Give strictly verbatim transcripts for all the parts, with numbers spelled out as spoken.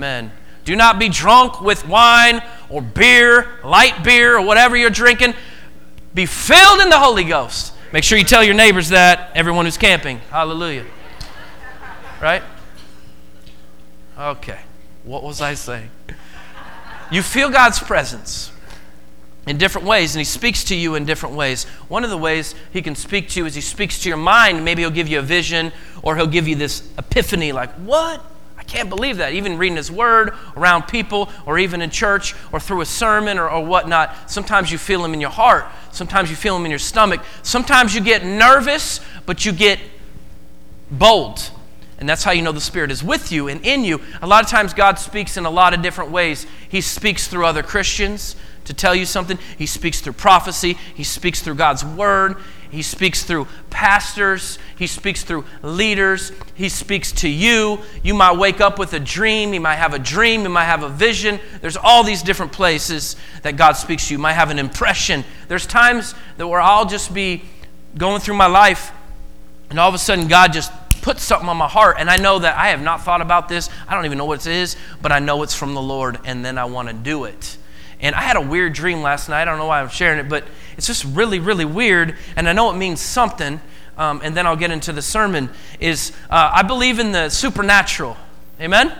Amen. Do not be drunk with wine or beer, light beer, or whatever you're drinking. Be filled in the Holy Ghost. Make sure you tell your neighbors that, everyone who's camping. Hallelujah. Right? Okay. What was I saying? You feel God's presence in different ways, and He speaks to you in different ways. One of the ways He can speak to you is He speaks to your mind. Maybe He'll give you a vision, or He'll give you this epiphany like, what? I can't believe that. Even reading His Word around people, or even in church, or through a sermon, or, or whatnot. Sometimes you feel Him in your heart. Sometimes you feel Him in your stomach. Sometimes you get nervous, but you get bold. And that's how you know the Spirit is with you and in you. A lot of times God speaks in a lot of different ways. He speaks through other Christians to tell you something. He speaks through prophecy. He speaks through God's Word. He speaks through pastors. He speaks through leaders. He speaks to you. You might wake up with a dream. You might have a dream. You might have a vision. There's all these different places that God speaks to you. You might have an impression. There's times that where I'll just be going through my life, and all of a sudden God just puts something on my heart, and I know that I have not thought about this. I don't even know what it is, but I know it's from the Lord, and then I want to do it. And I had a weird dream last night. I don't know why I'm sharing it, but it's just really, really weird. And I know it means something. Um, and then I'll get into the sermon. Is uh, I believe in the supernatural. Amen?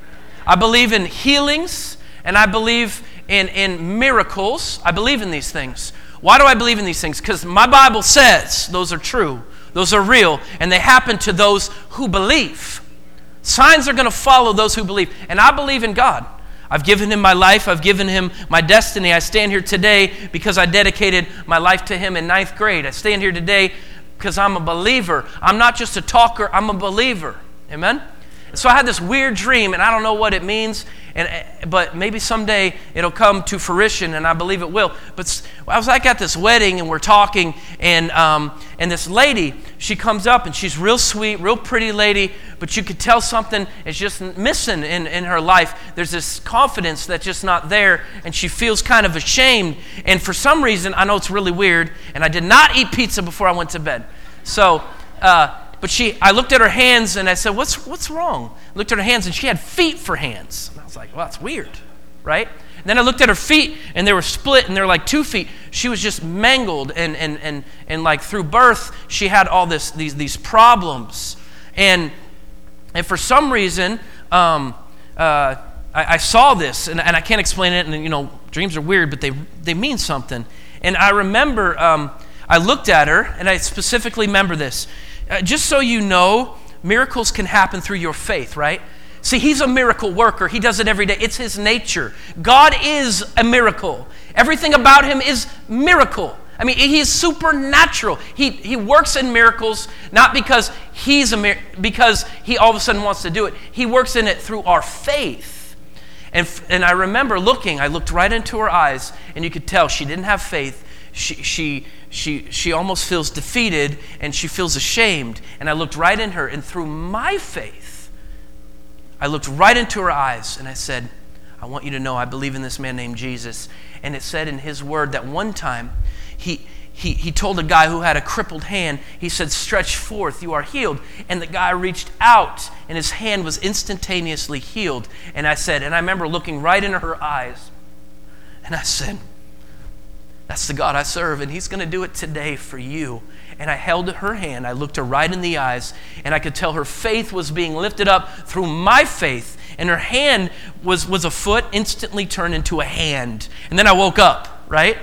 I believe in healings, and I believe in, in miracles. I believe in these things. Why do I believe in these things? Because my Bible says those are true. Those are real. And they happen to those who believe. Signs are going to follow those who believe. And I believe in God. I've given Him my life. I've given Him my destiny. I stand here today because I dedicated my life to Him in ninth grade. I stand here today because I'm a believer. I'm not just a talker. I'm a believer. Amen? And so I had this weird dream, and I don't know what it means, and but maybe someday it'll come to fruition, and I believe it will. But I was like at this wedding, and we're talking, and um, and this lady, she comes up, and she's real sweet, real pretty lady, but you could tell something is just missing in, in her life. There's this confidence that's just not there, and she feels kind of ashamed. And for some reason, I know it's really weird, and I did not eat pizza before I went to bed. So, uh, but she, I looked at her hands, and I said, what's what's wrong? I looked at her hands, and she had feet for hands. And I was like, well, that's weird, right? And then I looked at her feet, and they were split, and they were like two feet. She was just mangled, and and and and like through birth, she had all this these these problems. And and for some reason, um, uh, I, I saw this, and, and I can't explain it. And you know, dreams are weird, but they they mean something. And I remember, um, I looked at her, and I specifically remember this. Uh, just so you know, miracles can happen through your faith, right? See, He's a miracle worker. He does it every day. It's His nature. God is a miracle. Everything about Him is miracle. I mean, He is supernatural. He He works in miracles not because He's a mir- because He all of a sudden wants to do it. He works in it through our faith. And and I remember looking. I looked right into her eyes, and you could tell she didn't have faith. She she she she almost feels defeated, and she feels ashamed. And I looked right in her, and through my faith, I looked right into her eyes, and I said, I want you to know I believe in this man named Jesus. And it said in His Word that one time he he he told a guy who had a crippled hand, He said, stretch forth, you are healed. And the guy reached out, and his hand was instantaneously healed. And I said, and I remember looking right into her eyes, and I said, that's the God I serve, and He's going to do it today for you. And I held her hand. I looked her right in the eyes, and I could tell her faith was being lifted up through my faith. And her hand was, was a foot, instantly turned into a hand. And then I woke up, right?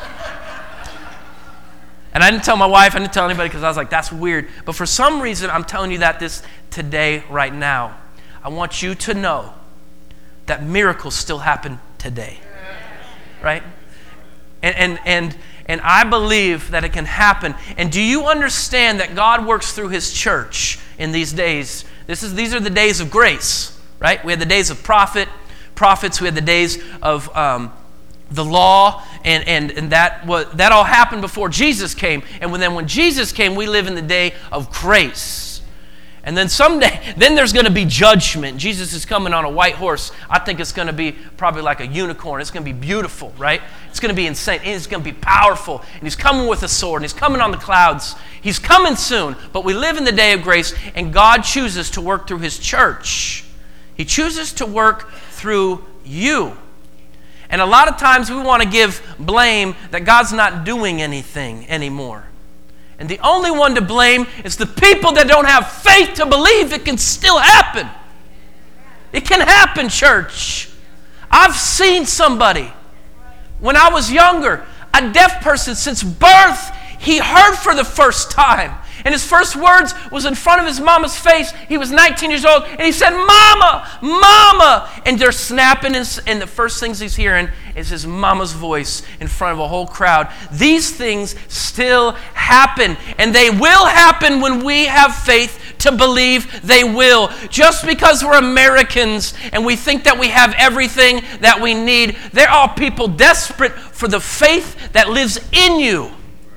And I didn't tell my wife, I didn't tell anybody, because I was like, that's weird. But for some reason, I'm telling you that this today, right now. I want you to know that miracles still happen today, right? And and and and I believe that it can happen. And do you understand that God works through His church in these days? This is these are the days of grace, right? We had the days of prophet, prophets. We had the days of um, the law, and and and that was that all happened before Jesus came. And when, then when Jesus came, we live in the day of grace. And then someday, then there's going to be judgment. Jesus is coming on a white horse. I think it's going to be probably like a unicorn. It's going to be beautiful, right? It's going to be insane. It's going to be powerful. And He's coming with a sword, and He's coming on the clouds. He's coming soon. But we live in the day of grace, and God chooses to work through His church. He chooses to work through you. And a lot of times we want to give blame that God's not doing anything anymore. And the only one to blame is the people that don't have faith to believe it can still happen. It can happen, church. I've seen somebody, when I was younger, a deaf person since birth, he heard for the first time. And his first words was in front of his mama's face. He was nineteen years old, and he said, "Mama, Mama!" And they're snapping, and the first things he's hearing is his mama's voice in front of a whole crowd. These things still happen, and they will happen when we have faith to believe they will. Just because we're Americans and we think that we have everything that we need, there are people desperate for the faith that lives in you.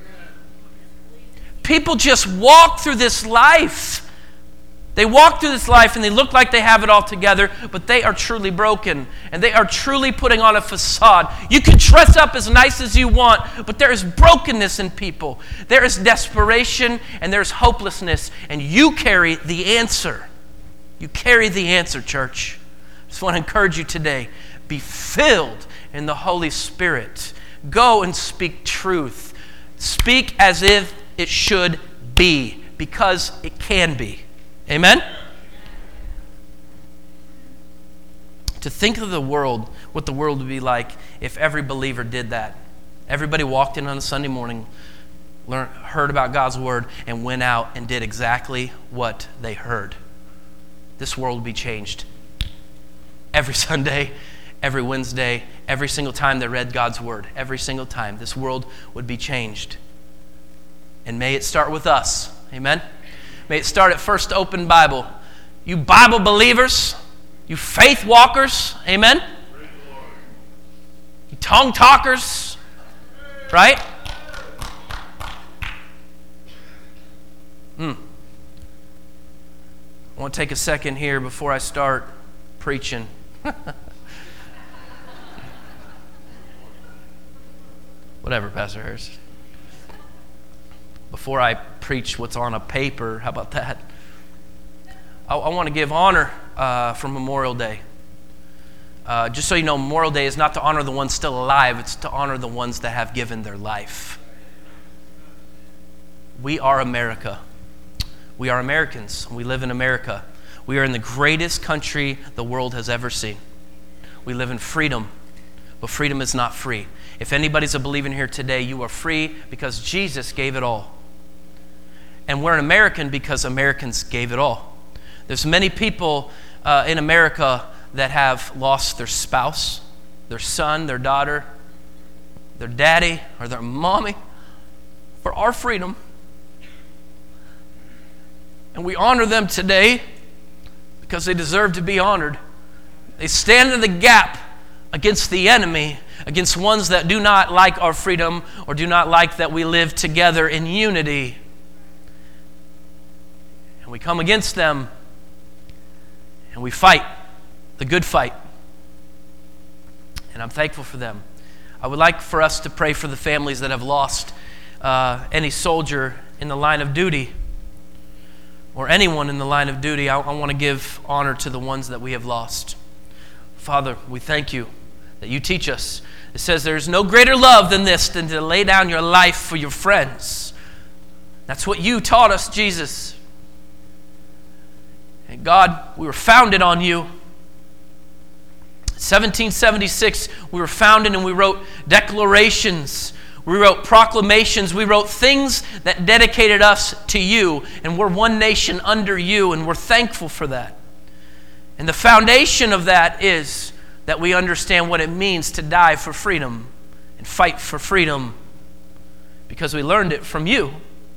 People just walk through this life. They walk through this life and they look like they have it all together, but they are truly broken and they are truly putting on a facade. You can dress up as nice as you want, but there is brokenness in people. There is desperation and there's hopelessness, and you carry the answer. You carry the answer, church. I just want to encourage you today. Be filled in the Holy Spirit. Go and speak truth. Speak as if it should be, because it can be. Amen? To think of the world, what the world would be like if every believer did that. Everybody walked in on a Sunday morning, learned, heard about God's word, and went out and did exactly what they heard. This world would be changed. Every Sunday, every Wednesday, every single time they read God's word, every single time, this world would be changed. And may it start with us. Amen? May it start at First Open Bible. You Bible believers, you faith walkers, amen? You tongue talkers, right? Hmm. I want to take a second here before I start preaching. Whatever, Pastor Harris. Before I preach what's on a paper, how about that? I, I want to give honor uh, for Memorial Day. Uh, just so you know, Memorial Day is not to honor the ones still alive, it's to honor the ones that have given their life. We are America. We are Americans. We live in America. We are in the greatest country the world has ever seen. We live in freedom, but freedom is not free. If anybody's a believer here today, you are free because Jesus gave it all. And we're an American because Americans gave it all. There's many people uh, in America that have lost their spouse, their son, their daughter, their daddy, or their mommy for our freedom. And we honor them today because they deserve to be honored. They stand in the gap against the enemy, against ones that do not like our freedom or do not like that we live together in unity. And we come against them and we fight the good fight. And I'm thankful for them. I would like for us to pray for the families that have lost uh, any soldier in the line of duty or anyone in the line of duty. I, I want to give honor to the ones that we have lost. Father, we thank you that you teach us. It says there's no greater love than this, than to lay down your life for your friends. That's what you taught us, Jesus. And God, we were founded on you. seventeen seventy-six, we were founded and we wrote declarations. We wrote proclamations. We wrote things that dedicated us to you. And we're one nation under you, and we're thankful for that. And the foundation of that is that we understand what it means to die for freedom and fight for freedom because we learned it from you.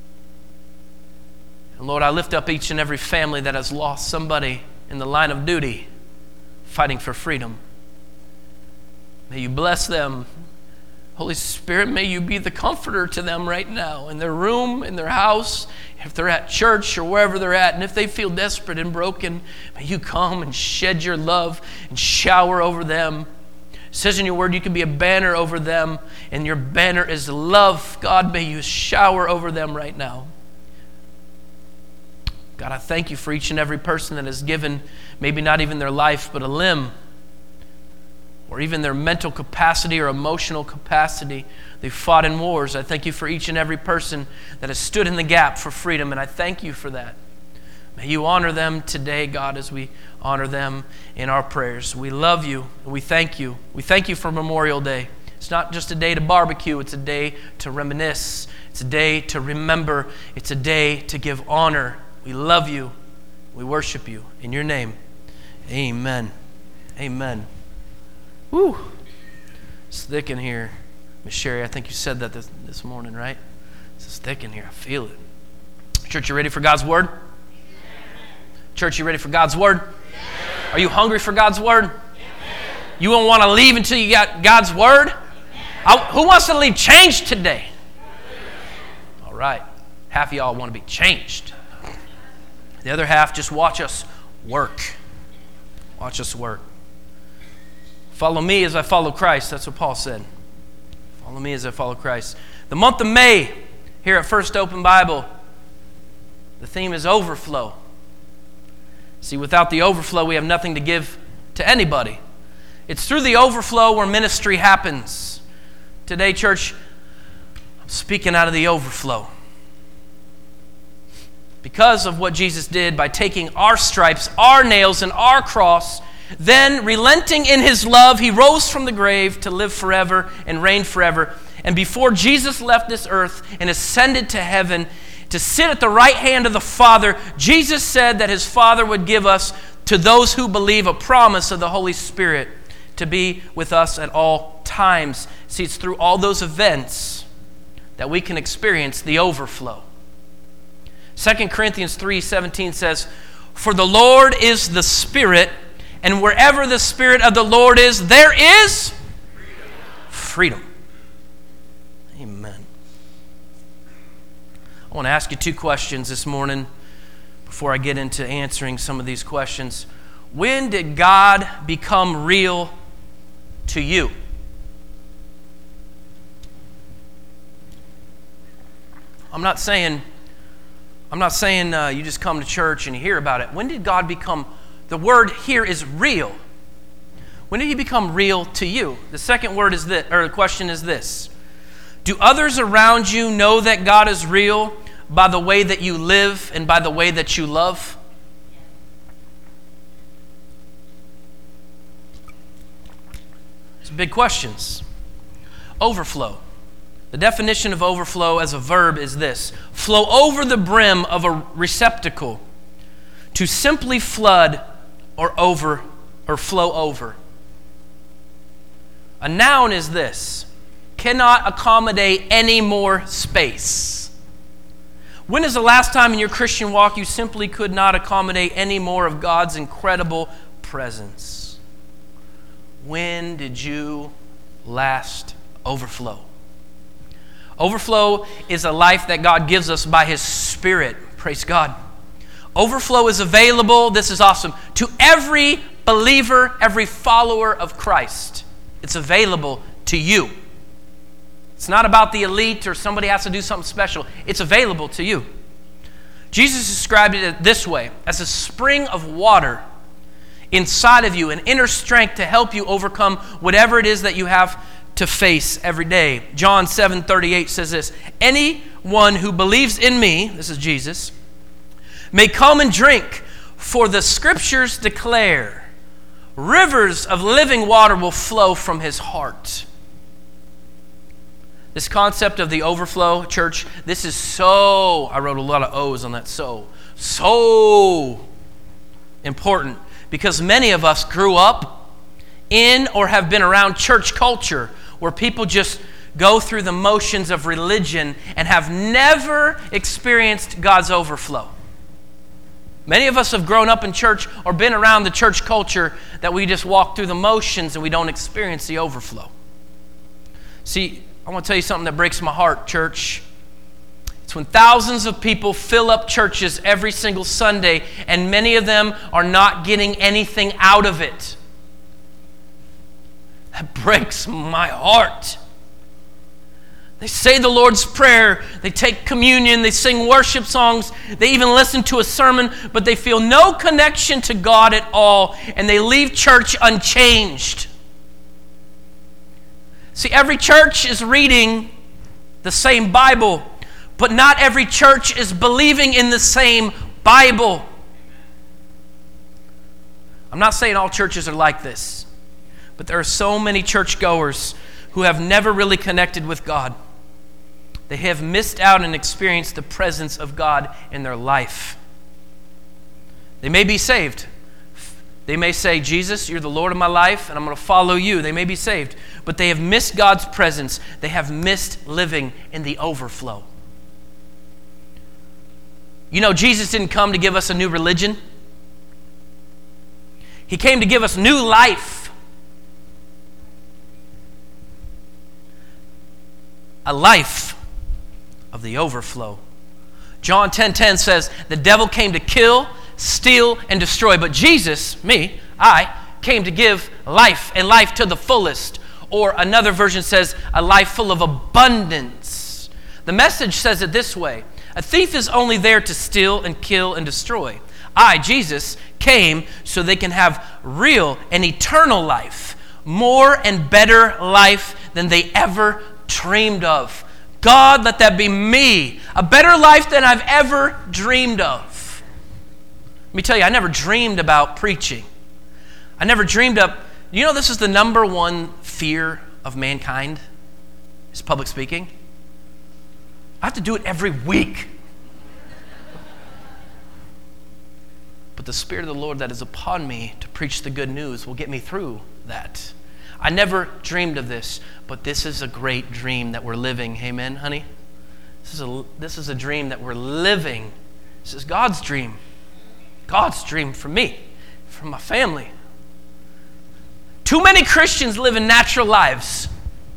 And Lord, I lift up each and every family that has lost somebody in the line of duty fighting for freedom. May you bless them. Holy Spirit, may you be the comforter to them right now in their room, in their house, if they're at church or wherever they're at. And if they feel desperate and broken, may you come and shed your love and shower over them. It says in your word you can be a banner over them, and your banner is love. God, may you shower over them right now. God, I thank you for each and every person that has given maybe not even their life, but a limb, or even their mental capacity or emotional capacity. They fought in wars. I thank you for each and every person that has stood in the gap for freedom, and I thank you for that. May you honor them today, God, as we honor them in our prayers. We love you, and we thank you. We thank you for Memorial Day. It's not just a day to barbecue. It's a day to reminisce. It's a day to remember. It's a day to give honor. We love you. We worship you. In your name, amen. Amen. Woo. It's thick in here. Miss Sherry, I think you said that this, this morning, right? It's thick in here. I feel it. Church, you ready for God's word? Church, you ready for God's word? Are you hungry for God's word? You won't want to leave until you got God's word? I, who wants to leave changed today? All right. Half of y'all want to be changed. The other half, just watch us work. Watch us work. Follow me as I follow Christ. That's what Paul said. Follow me as I follow Christ. The month of May, here at First Open Bible, the theme is overflow. See, without the overflow, we have nothing to give to anybody. It's through the overflow where ministry happens. Today, church, I'm speaking out of the overflow. Because of what Jesus did by taking our stripes, our nails, and our cross, then relenting in his love, he rose from the grave to live forever and reign forever. And before Jesus left this earth and ascended to heaven to sit at the right hand of the Father, Jesus said that his Father would give us, to those who believe, a promise of the Holy Spirit to be with us at all times. See, it's through all those events that we can experience the overflow. Second Corinthians three seventeen says, "For the Lord is the Spirit, and wherever the Spirit of the Lord is, there is freedom." freedom. Amen. I want to ask you two questions this morning before I get into answering some of these questions. When did God become real to you? I'm not saying, I'm not saying uh, you just come to church and you hear about it. When did God become, the word here is real. When did he become real to you? The second word is this, or the question is this. Do others around you know that God is real by the way that you live and by the way that you love? It's big questions. Overflow. The definition of overflow as a verb is this: flow over the brim of a receptacle, to simply flood or over or flow over. A noun is this: cannot accommodate any more space. When is the last time in your Christian walk you simply could not accommodate any more of God's incredible presence? When did you last overflow? Overflow is a life that God gives us by his Spirit. Praise God. Overflow is available, this is awesome, to every believer, every follower of Christ. It's available to you. It's not about the elite or somebody has to do something special. It's available to you. Jesus described it this way: as a spring of water inside of you, an inner strength to help you overcome whatever it is that you have to face every day. John seven thirty-eight says this: anyone who believes in me, this is Jesus, may come and drink, for the scriptures declare rivers of living water will flow from his heart. This concept of the overflow, church, this is so, I wrote a lot of O's on that, so, so important, because many of us grew up in or have been around church culture where people just go through the motions of religion and have never experienced God's overflow. Many of us have grown up in church or been around the church culture that we just walk through the motions and we don't experience the overflow. See, I want to tell you something that breaks my heart, church. It's when thousands of people fill up churches every single Sunday and many of them are not getting anything out of it. That breaks my heart. They say the Lord's Prayer, they take communion, they sing worship songs, they even listen to a sermon, but they feel no connection to God at all, and they leave church unchanged. See, every church is reading the same Bible, but not every church is believing in the same Bible. I'm not saying all churches are like this, but there are so many churchgoers who have never really connected with God. They have missed out and experienced the presence of God in their life. They may be saved. They may say, Jesus, you're the Lord of my life, and I'm going to follow you. They may be saved, but they have missed God's presence. They have missed living in the overflow. You know, Jesus didn't come to give us a new religion. He came to give us new life. A life of the overflow. John ten ten says, the devil came to kill, steal, and destroy. But Jesus, me, I, came to give life, and life to the fullest. Or another version says, a life full of abundance. The Message says it this way: a thief is only there to steal and kill and destroy. I, Jesus, came so they can have real and eternal life, more and better life than they ever dreamed of. God, let that be me, a better life than I've ever dreamed of. Let me tell you, I never dreamed about preaching. I never dreamed of, you know, this is the number one fear of mankind, is public speaking. I have to do it every week. But the Spirit of the Lord that is upon me to preach the good news will get me through that. I never dreamed of this, but this is a great dream that we're living. Amen, honey? This is a, this is a dream that we're living. This is God's dream. God's dream for me, for my family. Too many Christians live in natural lives.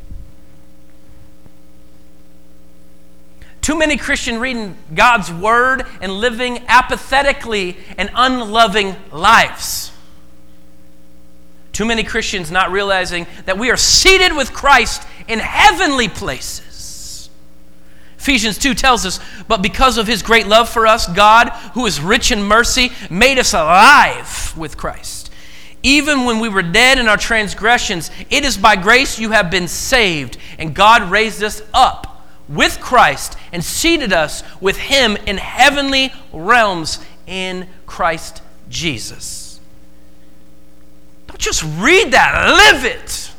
Too many Christians reading God's word and living apathetically and unloving lives. Too many Christians not realizing that we are seated with Christ in heavenly places. Ephesians two tells us, but because of his great love for us, God, who is rich in mercy, made us alive with Christ. Even when we were dead in our transgressions, it is by grace you have been saved, and God raised us up with Christ and seated us with him in heavenly realms in Christ Jesus. Don't just read that, live it.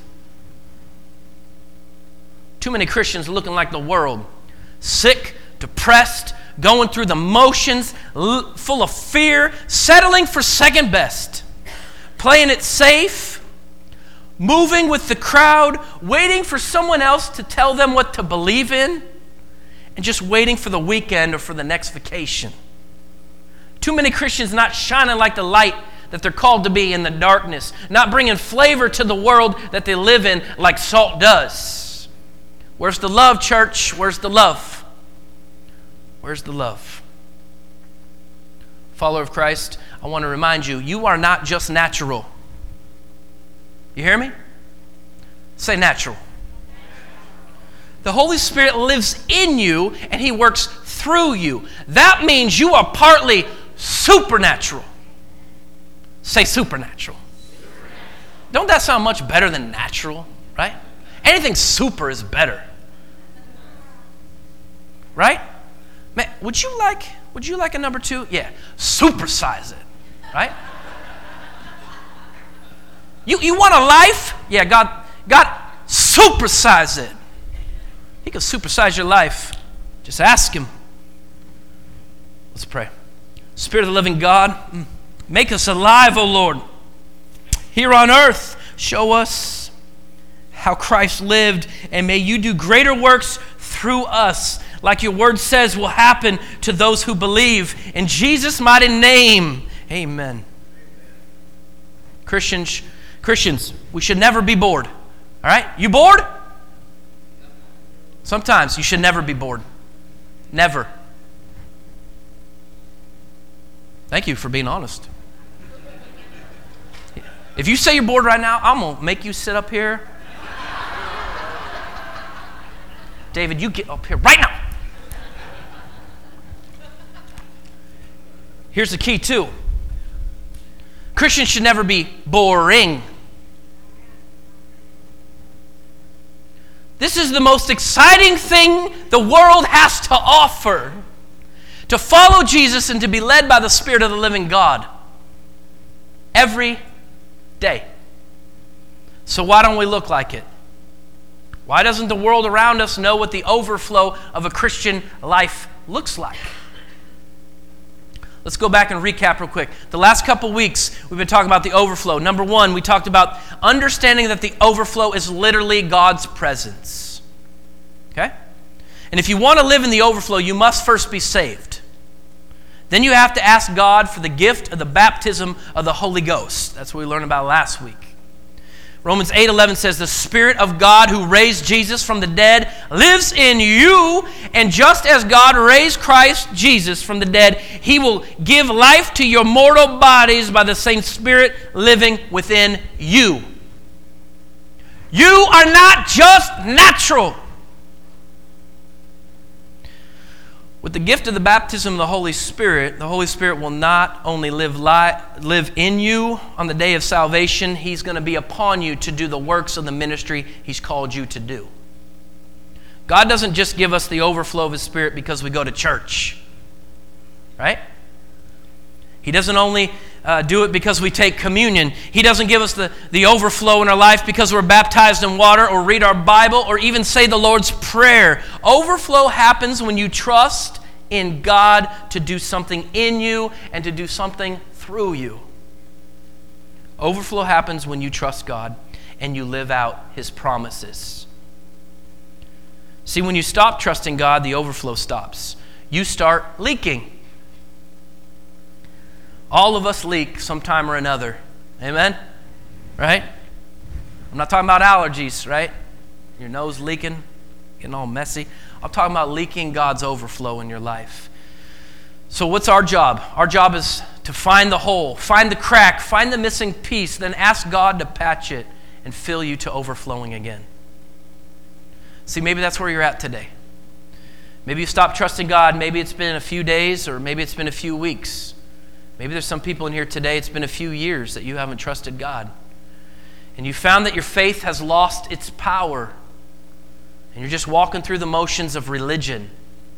Too many Christians looking like the world, sick, depressed, going through the motions, full of fear, settling for second best, playing it safe, moving with the crowd, waiting for someone else to tell them what to believe in, and just waiting for the weekend or for the next vacation. Too many Christians not shining like the light that they're called to be in the darkness, not bringing flavor to the world that they live in like salt does. Where's the love, church? Where's the love? Where's the love? Follower of Christ, I want to remind you, you are not just natural. You hear me? Say natural. The Holy Spirit lives in you and he works through you. That means you are partly supernatural. Say supernatural. Supernatural. Don't that sound much better than natural, right? Anything super is better. Right? Man, would you like would you like a number two? Yeah. Supersize it. Right? You you want a life? Yeah, God God supersize it. He can supersize your life. Just ask him. Let's pray. Spirit of the living God, make us alive, O Lord. Here on earth, show us how Christ lived, and may you do greater works through us, like your word says will happen to those who believe. In Jesus' mighty name, amen. Christians, Christians, we should never be bored. All right? You bored? Sometimes you should never be bored. Never. Thank you for being honest. If you say you're bored right now, I'm going to make you sit up here David, you get up here right now. Here's the key, too. Christians should never be boring. This is the most exciting thing the world has to offer. To follow Jesus and to be led by the Spirit of the living God. Every day. So why don't we look like it? Why doesn't the world around us know what the overflow of a Christian life looks like? Let's go back and recap real quick. The last couple weeks, we've been talking about the overflow. Number one, we talked about understanding that the overflow is literally God's presence. Okay? And if you want to live in the overflow, you must first be saved. Then you have to ask God for the gift of the baptism of the Holy Ghost. That's what we learned about last week. Romans eight eleven says, the Spirit of God who raised Jesus from the dead lives in you, and just as God raised Christ Jesus from the dead, He will give life to your mortal bodies by the same Spirit living within you. You are not just natural. With the gift of the baptism of the Holy Spirit, the Holy Spirit will not only live li- live in you on the day of salvation, He's going to be upon you to do the works of the ministry He's called you to do. God doesn't just give us the overflow of His Spirit because we go to church, right? He doesn't only uh, do it because we take communion. He doesn't give us the, the overflow in our life because we're baptized in water or read our Bible or even say the Lord's Prayer. Overflow happens when you trust in God to do something in you and to do something through you. Overflow happens when you trust God and you live out His promises. See, when you stop trusting God, the overflow stops. You start leaking. All of us leak sometime or another. Amen? Right? I'm not talking about allergies, right? Your nose leaking, getting all messy. I'm talking about leaking God's overflow in your life. So what's our job? Our job is to find the hole, find the crack, find the missing piece, then ask God to patch it and fill you to overflowing again. See, maybe that's where you're at today. Maybe you stopped trusting God. Maybe it's been a few days or maybe it's been a few weeks. Maybe there's some people in here today, it's been a few years that you haven't trusted God. And you found that your faith has lost its power. And you're just walking through the motions of religion.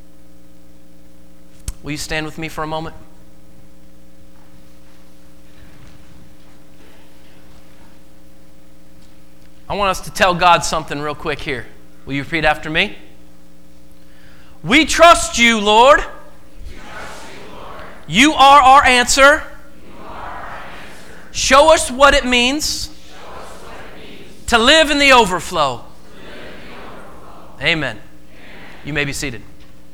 Will you stand with me for a moment? I want us to tell God something real quick here. Will you repeat after me? We trust you, Lord. You are our answer. You are our answer. Show us what it means, what it means to live in the overflow. Live in the overflow. Amen. Amen. You may be seated.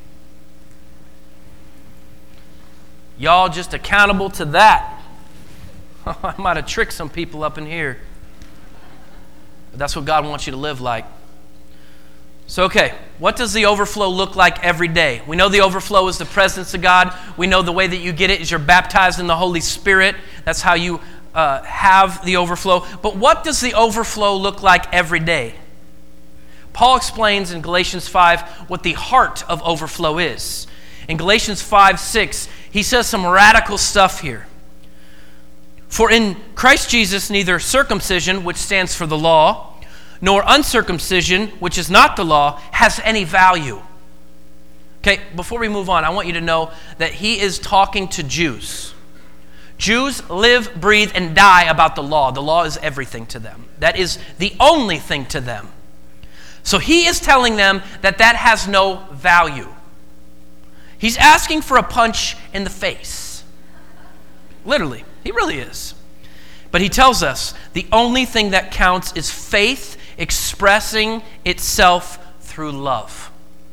Y'all just accountable to that. I might have tricked some people up in here. But that's what God wants you to live like. So, okay, what does the overflow look like every day? We know the overflow is the presence of God. We know the way that you get it is you're baptized in the Holy Spirit. That's how you uh, have the overflow. But what does the overflow look like every day? Paul explains in Galatians five what the heart of overflow is. In Galatians five six, he says some radical stuff here. For in Christ Jesus, neither circumcision, which stands for the law, nor uncircumcision, which is not the law, has any value. Okay, before we move on, I want you to know that he is talking to Jews. Jews live, breathe, and die about the law. The law is everything to them. That is the only thing to them. So he is telling them that that has no value. He's asking for a punch in the face. Literally, he really is. But he tells us the only thing that counts is faith expressing itself through love.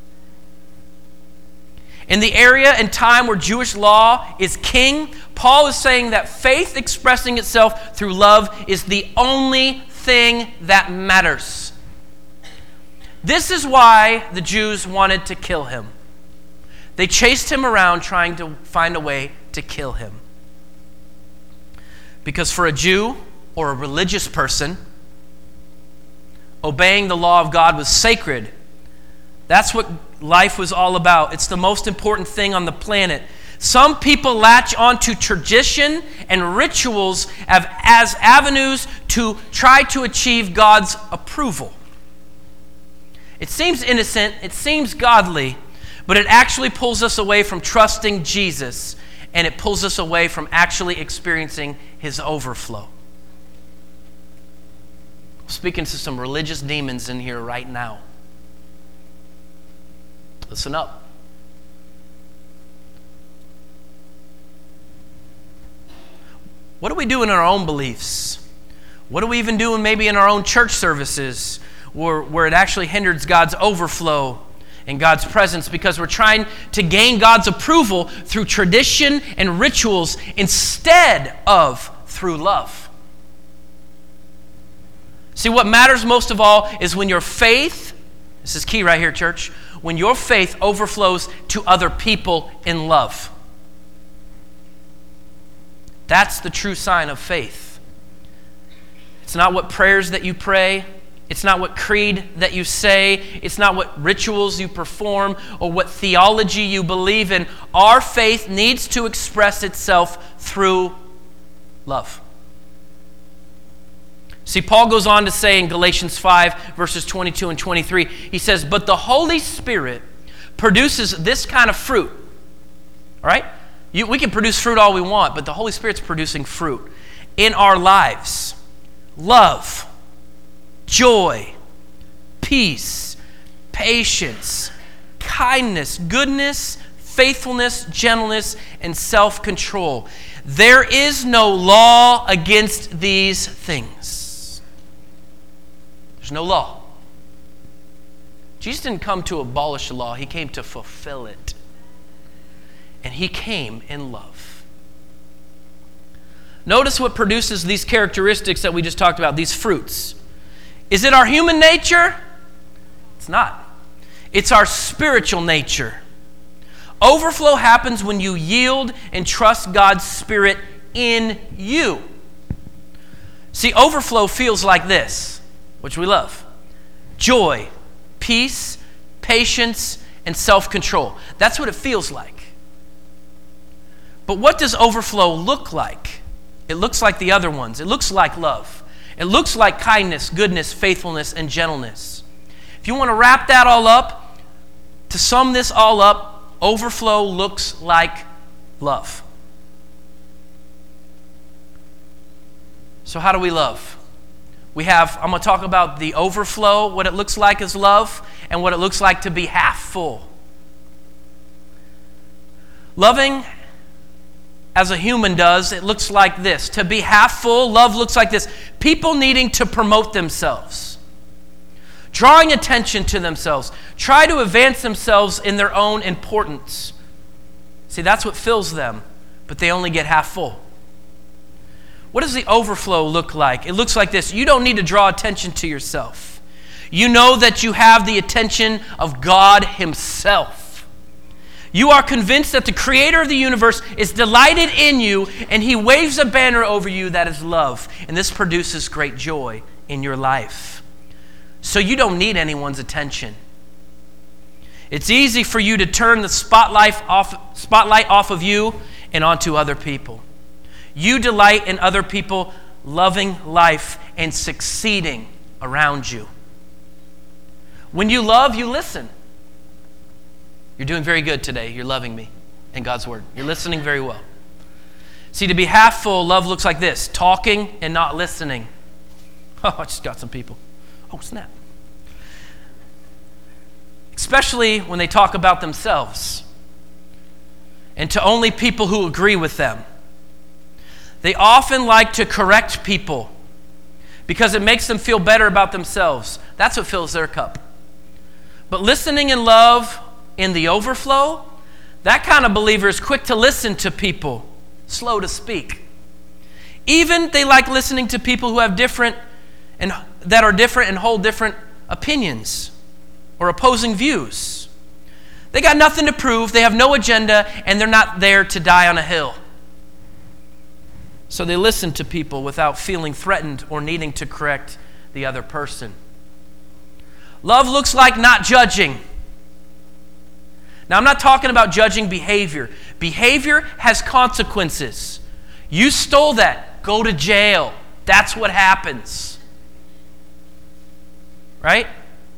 In the area and time where Jewish law is king, Paul is saying that faith expressing itself through love is the only thing that matters. This is why the Jews wanted to kill him. They chased him around trying to find a way to kill him. Because for a Jew or a religious person, obeying the law of God was sacred, That's what life was all about. It's the most important thing on the planet. Some people latch onto tradition and rituals as avenues to try to achieve God's approval. It seems innocent, it seems godly, but it actually pulls us away from trusting Jesus, and it pulls us away from actually experiencing His overflow. I'm speaking to some religious demons in here right now. Listen up. What do we do in our own beliefs? What do we even do maybe in our own church services where, where it actually hinders God's overflow and God's presence because we're trying to gain God's approval through tradition and rituals instead of through love? See, what matters most of all is when your faith, this is key right here, church, when your faith overflows to other people in love. That's the true sign of faith. It's not what prayers that you pray. It's not what creed that you say. It's not what rituals you perform or what theology you believe in. Our faith needs to express itself through love. See, Paul goes on to say in Galatians five, verses twenty-two and twenty-three, he says, but the Holy Spirit produces this kind of fruit. All right? You, we can produce fruit all we want, but the Holy Spirit's producing fruit in our lives. Love, joy, peace, patience, kindness, goodness, faithfulness, gentleness, and self-control. There is no law against these things. There's no law. Jesus didn't come to abolish the law. He came to fulfill it. And He came in love. Notice what produces these characteristics that we just talked about, these fruits. Is it our human nature? It's not. It's our spiritual nature. Overflow happens when you yield and trust God's Spirit in you. See, overflow feels like this, which we love. Joy, peace, patience, and self-control. That's what it feels like. But what does overflow look like? It looks like the other ones. It looks like love. It looks like kindness, goodness, faithfulness, and gentleness. If you want to wrap that all up, to sum this all up, overflow looks like love. So how do we love? We have, I'm going to talk about the overflow, what it looks like as love, and what it looks like to be half full. Loving as a human does, it looks like this. To be half full, love looks like this. People needing to promote themselves, drawing attention to themselves, try to advance themselves in their own importance. See, that's what fills them, but they only get half full. What does the overflow look like? It looks like this. You don't need to draw attention to yourself. You know that you have the attention of God Himself. You are convinced that the Creator of the universe is delighted in you, and He waves a banner over you that is love. And this produces great joy in your life. So you don't need anyone's attention. It's easy for you to turn the spotlight off, spotlight off of you and onto other people. You delight in other people loving life and succeeding around you. When you love, you listen. You're doing very good today. You're loving me and God's word. You're listening very well. See, to be half full, love looks like this: talking and not listening. Oh, I just got some people. Oh, snap. Especially when they talk about themselves and to only people who agree with them. They often like to correct people because it makes them feel better about themselves. That's what fills their cup. But listening in love, in the overflow, that kind of believer is quick to listen to people, slow to speak. Even they like listening to people who have different and that are different and hold different opinions or opposing views. They got nothing to prove, they have no agenda, and they're not there to die on a hill. So they listen to people without feeling threatened or needing to correct the other person. Love looks like not judging. Now, I'm not talking about judging behavior. Behavior has consequences. You stole that, go to jail. That's what happens. Right?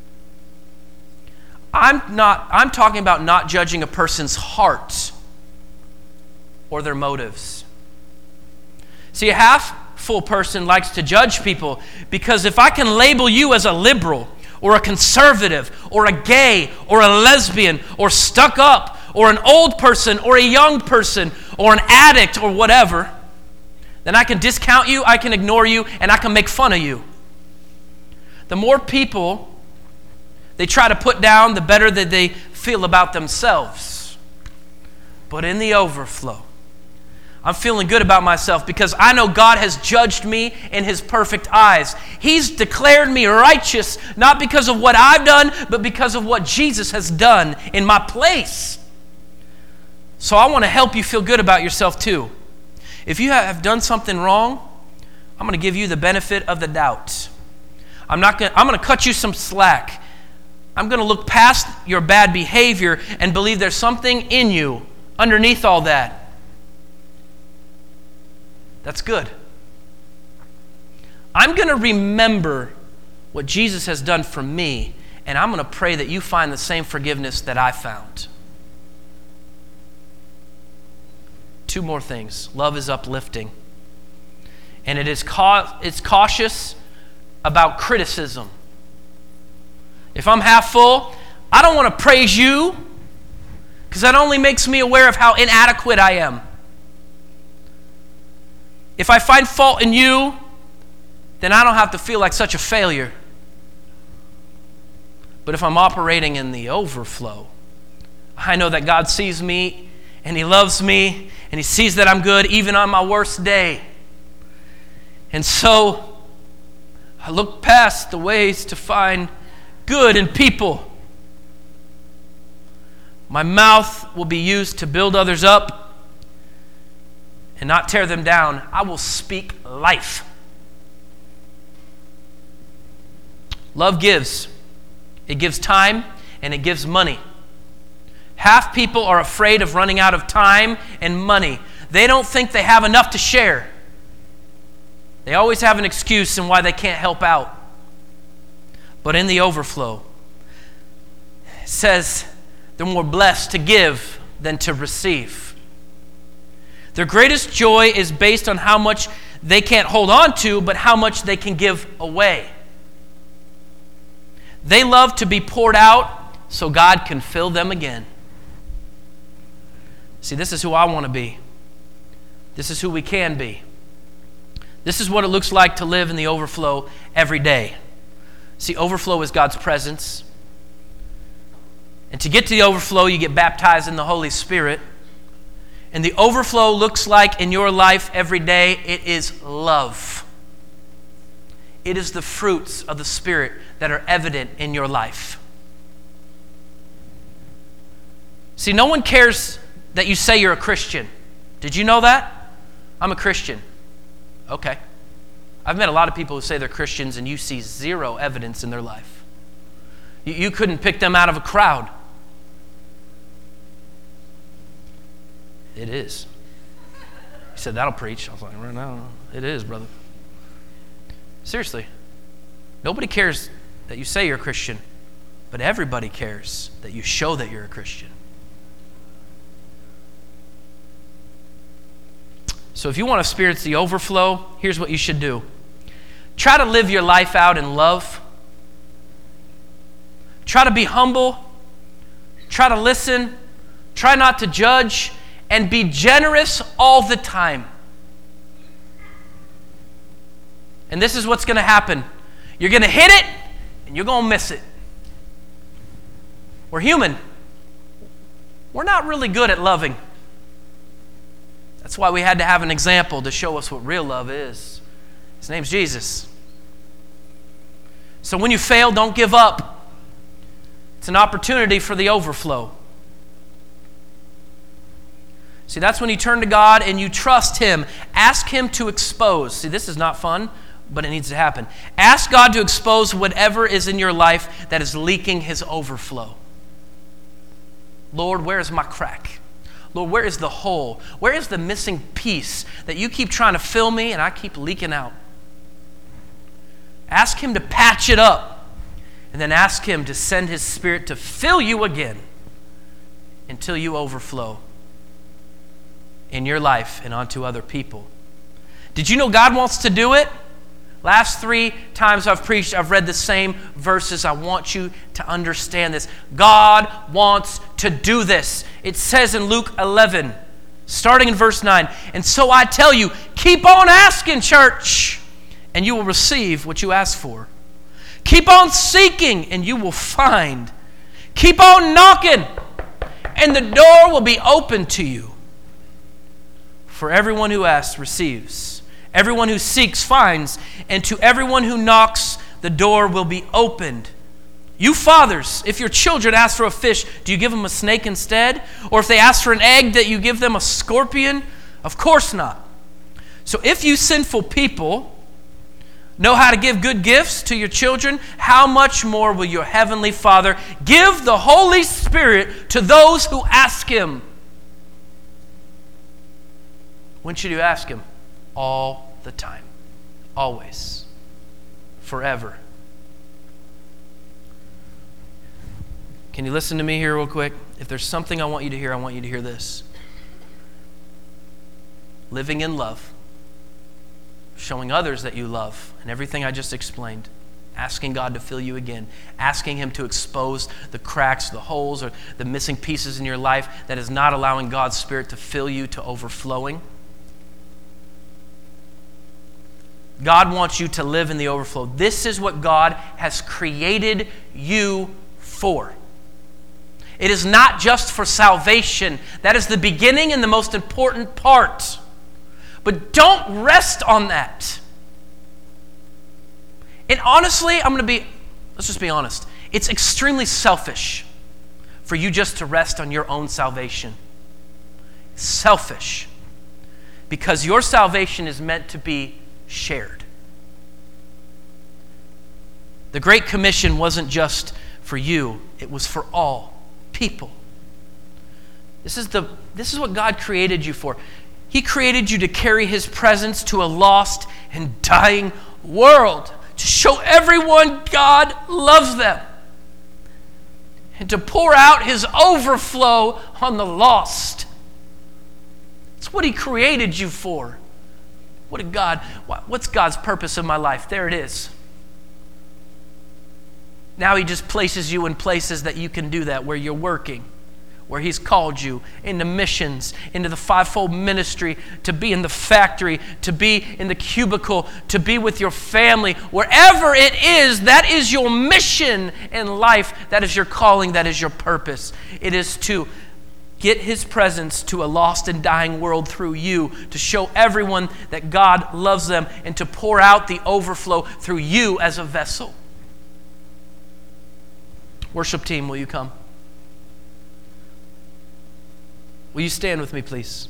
I'm not I'm talking about not judging a person's heart or their motives. See, a half-full person likes to judge people because if I can label you as a liberal or a conservative or a gay or a lesbian or stuck up or an old person or a young person or an addict or whatever, then I can discount you, I can ignore you, and I can make fun of you. The more people they try to put down, the better that they feel about themselves. But in the overflow, I'm feeling good about myself because I know God has judged me in His perfect eyes. He's declared me righteous, not because of what I've done, but because of what Jesus has done in my place. So I want to help you feel good about yourself too. If you have done something wrong, I'm going to give you the benefit of the doubt. I'm not going to, I'm going to cut you some slack. I'm going to look past your bad behavior and believe there's something in you underneath all that. That's good. I'm going to remember what Jesus has done for me, and I'm going to pray that you find the same forgiveness that I found. Two more things. Love is uplifting. And it is ca- it's cautious about criticism. If I'm half full, I don't want to praise you because that only makes me aware of how inadequate I am. If I find fault in you, then I don't have to feel like such a failure. But if I'm operating in the overflow, I know that God sees me and He loves me and He sees that I'm good even on my worst day. And so I look past the ways to find good in people. My mouth will be used to build others up and not tear them down. I will speak life. Love gives. It gives time and it gives money. Half people are afraid of running out of time and money. They don't think they have enough to share. They always have an excuse in why they can't help out. But in the overflow, it says they're more blessed to give than to receive. Their greatest joy is based on how much they can't hold on to, but how much they can give away. They love to be poured out so God can fill them again. See, this is who I want to be. This is who we can be. This is what it looks like to live in the overflow every day. See, overflow is God's presence. And to get to the overflow, you get baptized in the Holy Spirit. And the overflow looks like in your life every day, it is love. It is the fruits of the Spirit that are evident in your life. See, no one cares that you say you're a Christian. Did you know that? I'm a Christian. Okay. I've met a lot of people who say they're Christians and you see zero evidence in their life. You, you couldn't pick them out of a crowd. It is. He said, that'll preach. I was like, right now, it is, brother. Seriously. Nobody cares that you say you're a Christian, but everybody cares that you show that you're a Christian. So if you want to experience the overflow, here's what you should do. Try to live your life out in love. Try to be humble. Try to listen. Try not to judge. And be generous all the time. And this is what's going to happen. You're going to hit it, and you're going to miss it. We're human. We're not really good at loving. That's why we had to have an example to show us what real love is. His name's Jesus. So when you fail, don't give up. It's an opportunity for the overflow. See, that's when you turn to God and you trust Him. Ask Him to expose. See, this is not fun, but it needs to happen. Ask God to expose whatever is in your life that is leaking His overflow. Lord, where is my crack? Lord, where is the hole? Where is the missing piece that you keep trying to fill me and I keep leaking out? Ask him to patch it up, and then ask him to send his Spirit to fill you again until you overflow in your life and onto other people. Did you know God wants to do it? Last three times I've preached, I've read the same verses. I want you to understand this. God wants to do this. It says in Luke eleven, starting in verse nine, and so I tell you, keep on asking, church, and you will receive what you ask for. Keep on seeking, and you will find. Keep on knocking, and the door will be open to you. For everyone who asks receives. Everyone who seeks finds, and to everyone who knocks, the door will be opened. You fathers, if your children ask for a fish, do you give them a snake instead? Or if they ask for an egg, that you give them a scorpion? Of course not. So if you sinful people know how to give good gifts to your children, how much more will your heavenly Father give the Holy Spirit to those who ask him? When should you ask him? All the time. Always. Forever. Can you listen to me here real quick? If there's something I want you to hear, I want you to hear this. Living in love. Showing others that you love. And everything I just explained. Asking God to fill you again. Asking him to expose the cracks, the holes, or the missing pieces in your life that is not allowing God's Spirit to fill you to overflowing. God wants you to live in the overflow. This is what God has created you for. It is not just for salvation. That is the beginning and the most important part. But don't rest on that. And honestly, I'm going to be, let's just be honest. It's extremely selfish for you just to rest on your own salvation. Selfish. Because your salvation is meant to be shared. The Great Commission wasn't just for you, it was for all people. This is the this is what God created you for. He created you to carry his presence to a lost and dying world, to show everyone God loves them, and to pour out his overflow on the lost. It's what he created you for. What did God, what's God's purpose in my life? There it is. Now he just places you in places that you can do that, where you're working, where he's called you into missions, into the fivefold ministry, to be in the factory, to be in the cubicle, to be with your family. Wherever it is, that is your mission in life. That is your calling. That is your purpose. It is to get his presence to a lost and dying world through you, to show everyone that God loves them, and to pour out the overflow through you as a vessel. Worship team, will you come? Will you stand with me, please?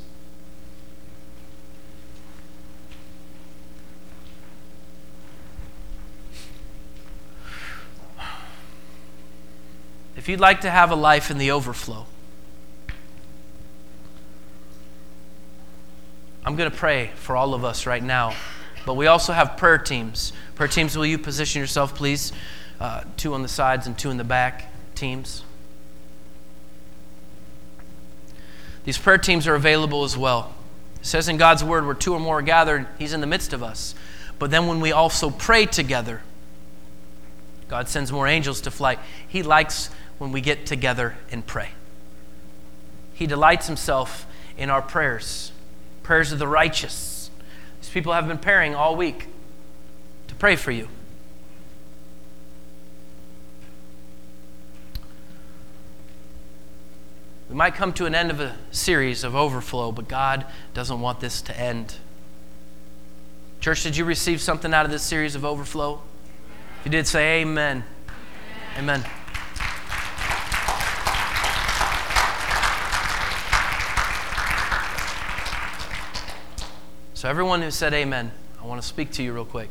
If you'd like to have a life in the overflow, I'm going to pray for all of us right now, but we also have prayer teams. Prayer teams, will you position yourself, please? Uh, two on the sides and two in the back, teams. These prayer teams are available as well. It says in God's word, where two or more are gathered, he's in the midst of us. But then when we also pray together, God sends more angels to flight. He likes when we get together and pray. He delights himself in our prayers. Prayers of the righteous. These people have been praying all week to pray for you. We might come to an end of a series of overflow, but God doesn't want this to end. Church, did you receive something out of this series of overflow? If you did, say amen. Amen. Amen. So everyone who said amen, I want to speak to you real quick.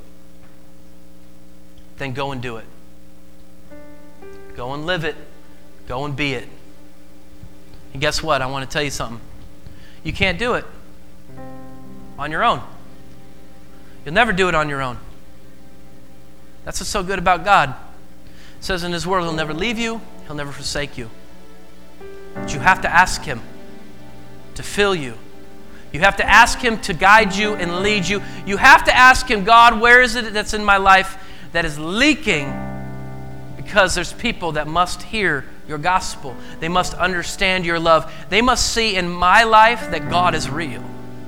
Then go and do it. Go and live it. Go and be it. And guess what? I want to tell you something. You can't do it on your own. You'll never do it on your own. That's what's so good about God. It says in His Word, He'll never leave you, He'll never forsake you. But you have to ask Him to fill you. You have to ask Him to guide you and lead you. You have to ask Him, God, where is it that's in my life that is leaking? Because there's people that must hear your gospel. They must understand your love. They must see in my life that God is real.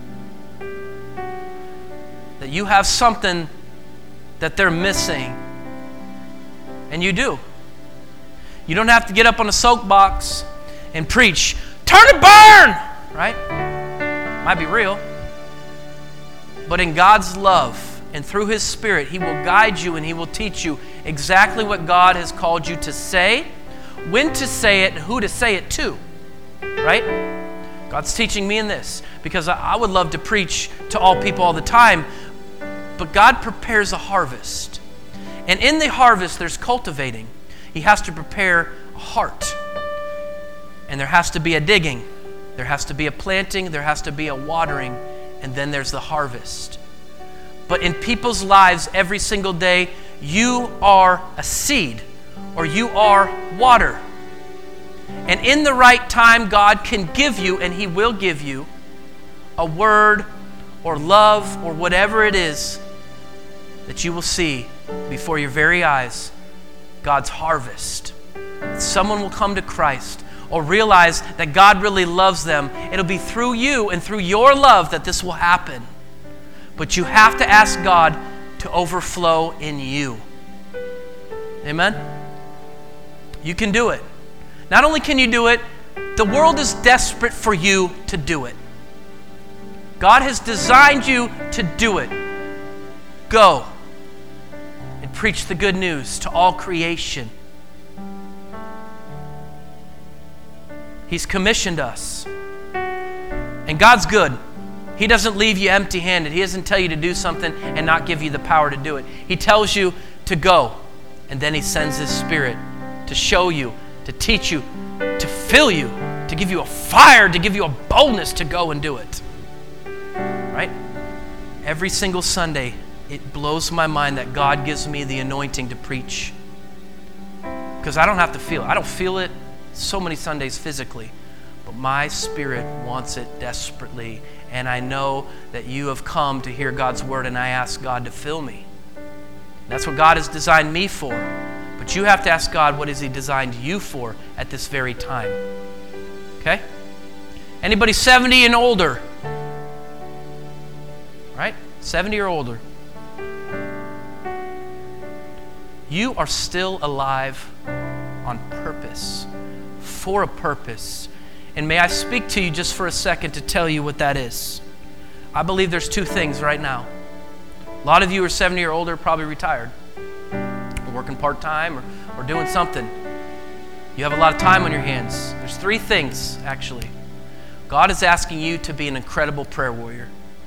That you have something that they're missing. And you do. You don't have to get up on a soapbox and preach, turn and burn, right? Might be real. But in God's love and through His Spirit, He will guide you and He will teach you exactly what God has called you to say, when to say it, and who to say it to, right? God's teaching me in this because I would love to preach to all people all the time, but God prepares a harvest. And in the harvest, there's cultivating. He has to prepare a heart. And there has to be a digging. There has to be a planting. There has to be a watering. And then there's the harvest. But in people's lives every single day, you are a seed or you are water. And in the right time, God can give you, and He will give you, a word or love or whatever it is that you will see before your very eyes, God's harvest. Someone will come to Christ or realize that God really loves them. It'll be through you and through your love that this will happen. But you have to ask God to overflow in you. Amen? You can do it. Not only can you do it, the world is desperate for you to do it. God has designed you to do it. Go and preach the good news to all creation. He's commissioned us. And God's good. He doesn't leave you empty-handed. He doesn't tell you to do something and not give you the power to do it. He tells you to go, and then He sends His Spirit to show you, to teach you, to fill you, to give you a fire, to give you a boldness to go and do it. Right? Every single Sunday, it blows my mind that God gives me the anointing to preach. Because I don't have to feel it. I don't feel it so many Sundays physically. But my spirit wants it desperately. And I know that you have come to hear God's word, and I ask God to fill me. That's what God has designed me for. But you have to ask God, what has He designed you for at this very time? Okay? Anybody seventy and older? Right? seventy or older. You are still alive on purpose, for a purpose. And may I speak to you just for a second to tell you what that is. I believe there's two things right now. A lot of you are seventy or older, probably retired, or working part-time, or, or doing something. You have a lot of time on your hands. There's three things, actually. God is asking you to be an incredible prayer warrior.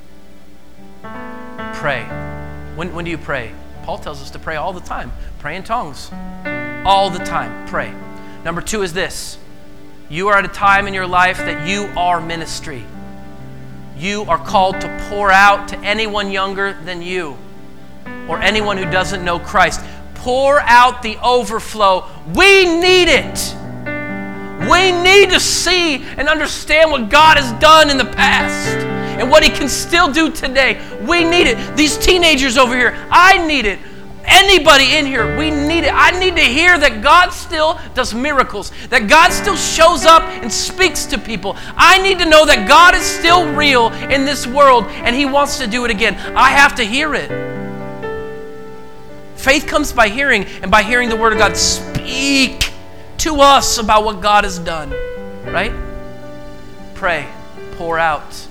Pray. When, when do you pray? Paul tells us to pray all the time. Pray in tongues. All the time. Pray. Number two is this. You are at a time in your life that you are ministry. You are called to pour out to anyone younger than you or anyone who doesn't know Christ. Pour out the overflow. We need it. We need to see and understand what God has done in the past and what He can still do today. We need it. These teenagers over here, I need it. Anybody in here, we need it. I need to hear that God still does miracles, that God still shows up and speaks to people. I need to know that God is still real in this world and He wants to do it again. I have to hear it. Faith comes by hearing, and by hearing the Word of God speak to us about what God has done. Right? Pray, pour out,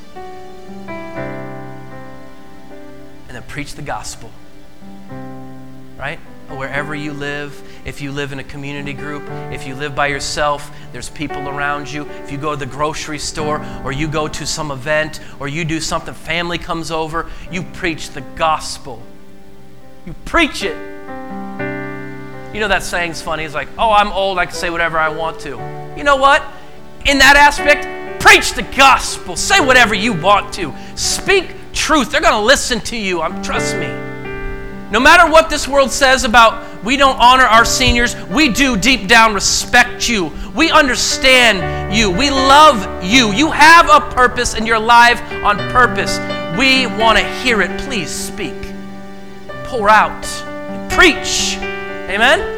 and then preach the gospel. Right? Wherever you live, if you live in a community group, if you live by yourself, there's people around you. If you go to the grocery store, or you go to some event, or you do something, family comes over, you preach the gospel. You preach it. You know that saying's funny. It's like, oh, I'm old, I can say whatever I want to. You know what? in that aspect, preach the gospel. Say whatever you want to. Speak truth. They're going to listen to you. Um, trust me. No matter what this world says about we don't honor our seniors, we do deep down respect you. We understand you. We love you. You have a purpose and you're alive on purpose. We want to hear it. Please speak. Pour out. Preach. Amen?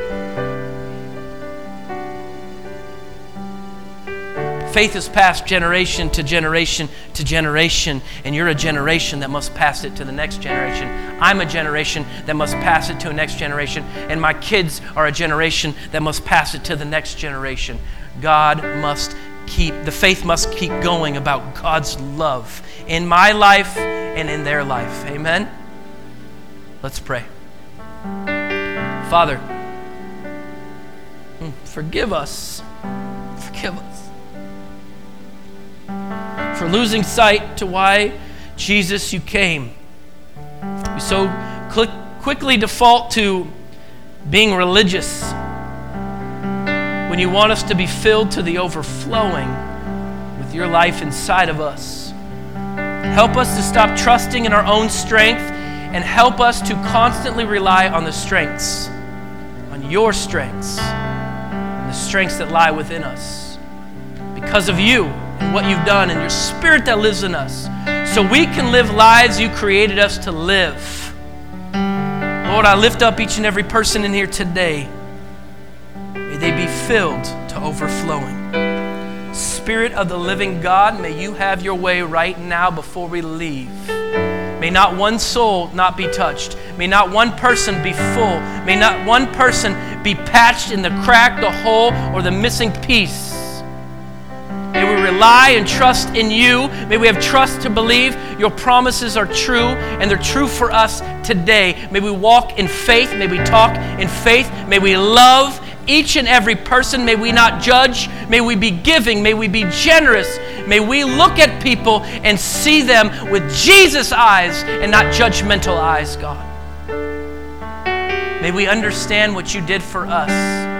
Faith is passed generation to generation to generation, and you're a generation that must pass it to the next generation. I'm a generation that must pass it to the next generation, and my kids are a generation that must pass it to the next generation. God must keep, the faith must keep going about God's love in my life and in their life. Amen? Let's pray. Father, forgive us. Forgive us for losing sight to why, Jesus, you came. We so click, quickly default to being religious when you want us to be filled to the overflowing with your life inside of us. Help us to stop trusting in our own strength and help us to constantly rely on the strengths, on your strengths, and the strengths that lie within us because of you and what you've done and your Spirit that lives in us, so we can live lives you created us to live. Lord, I lift up each and every person in here today. May they be filled to overflowing. Spirit of the living God, may you have your way right now before we leave. May not one soul not be touched. May not one person be full. May not one person be patched in the crack, the hole, or the missing piece. May we rely and trust in you. May we have trust to believe your promises are true, and they're true for us today. May we walk in faith. May we talk in faith. May we love each and every person. May we not judge. May we be giving. May we be generous. May we look at people and see them with Jesus' eyes and not judgmental eyes, God. May we understand what you did for us.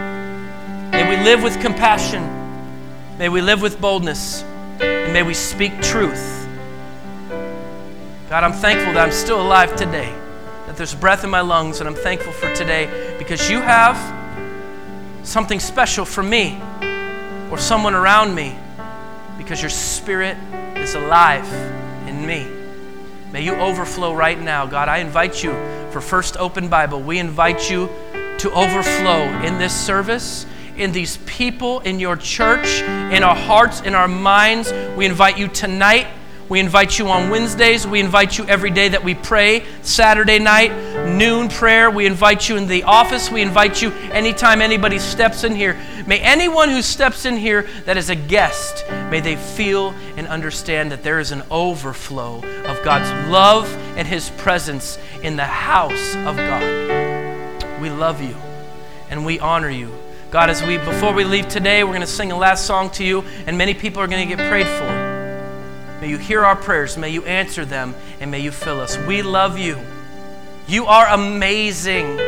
May we live with compassion. May we live with boldness, and may we speak truth. God, I'm thankful that I'm still alive today, that there's breath in my lungs, and I'm thankful for today because you have something special for me or someone around me because your Spirit is alive in me. May you overflow right now. God, I invite you for First Open Bible. We invite you to overflow in this service, in these people, in your church, in our hearts, in our minds. We invite you tonight. We invite you on Wednesdays. We invite you every day that we pray. Saturday night, noon prayer. We invite you in the office. We invite you anytime anybody steps in here. May anyone who steps in here that is a guest, may they feel and understand that there is an overflow of God's love and His presence in the house of God. We love you and we honor you. God, as we, before we leave today, we're going to sing a last song to you, and many people are going to get prayed for. May you hear our prayers, may you answer them, and may you fill us. We love you. You are amazing.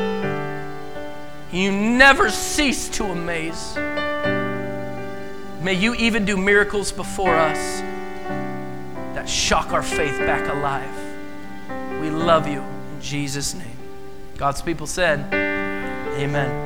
You never cease to amaze. May you even do miracles before us that shock our faith back alive. We love you in Jesus' name. God's people said, amen.